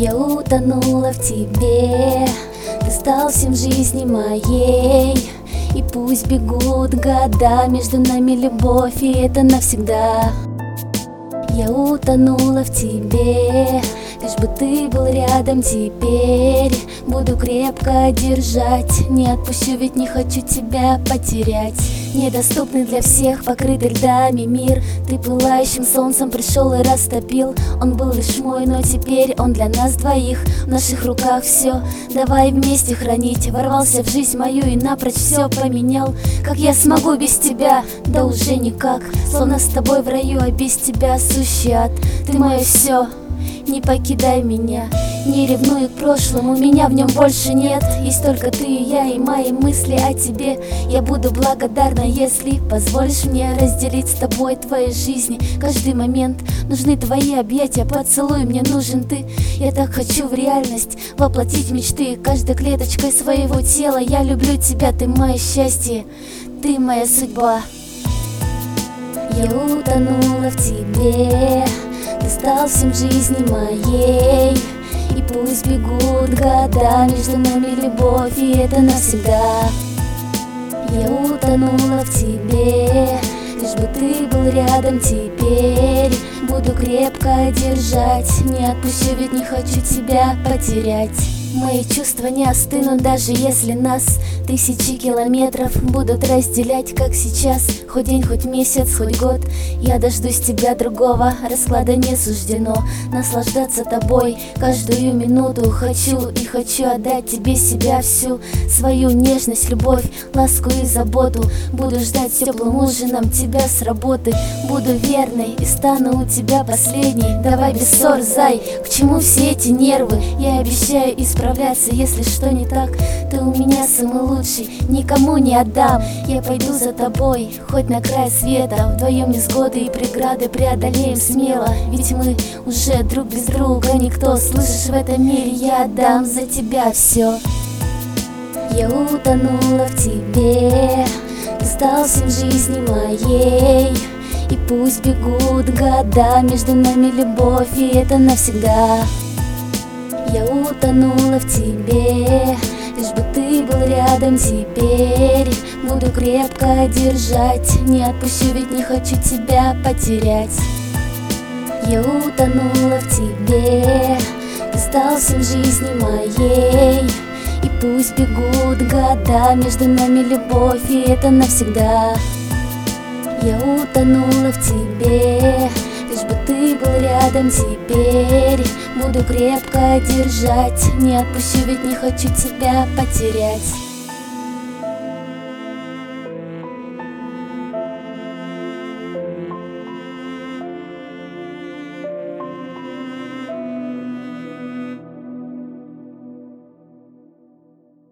Я утонула в тебе, ты стал всем жизни моей. И пусть бегут года, между нами любовь, и это навсегда. Я утонула в тебе, лишь бы ты был рядом теперь. Буду крепко держать, не отпущу, ведь не хочу тебя потерять. Недоступный для всех, покрытый льдами мир. Ты пылающим солнцем пришел и растопил. Он был лишь мой, но теперь он для нас двоих. В наших руках все, давай вместе хранить. Ворвался в жизнь мою и напрочь все поменял. Как я смогу без тебя? Да уже никак. Словно с тобой в раю, а без тебя сущий ад. Ты мое все, не покидай меня. Не ревнуй к прошлому, меня в нем больше нет. Есть только ты и я, и мои мысли о тебе. Я буду благодарна, если позволишь мне разделить с тобой твоей жизни каждый момент. Нужны твои объятия, поцелуй, мне нужен ты. Я так хочу в реальность воплотить мечты каждой клеточкой своего тела. Я люблю тебя, ты мое счастье, ты моя судьба. Я утонула в тебе, ты стал всем жизни моей. И пусть бегут года, между нами любовь, и это навсегда. Я утонула в тебе, лишь бы ты был рядом теперь. Буду крепко держать, не отпущу, ведь не хочу тебя потерять. Мои чувства не остынут, даже если нас тысячи километров будут разделять, как сейчас. Хоть день, хоть месяц, хоть год, я дождусь тебя другого. Расклада не суждено наслаждаться тобой каждую минуту. Хочу и хочу отдать тебе себя всю, свою нежность, любовь, ласку и заботу. Буду ждать теплым ужином тебя с работы. Буду верной и стану у тебя последней. Давай без ссор, зай, к чему все эти нервы? Я обещаю исправляться, если что не так. Ты у меня самый лучший, никому не отдам. Я пойду за тобой, хоть на край света. Вдвоем невзгоды и преграды преодолеем смело. Ведь мы уже друг без друга никто. Слышишь, в этом мире я отдам за тебя все. Я утонула в тебе, ты стал всем жизни моей. И пусть бегут года, между нами любовь, и это навсегда. Я утонула в тебе, лишь бы ты был рядом теперь. Буду крепко держать, не отпущу, ведь не хочу тебя потерять. Я утонула в тебе, ты стал всем жизни моей. И пусть бегут года, между нами любовь, и это навсегда. Я утонула в тебе, лишь бы ты был рядом теперь. Буду крепко держать, не отпущу, ведь не хочу тебя потерять.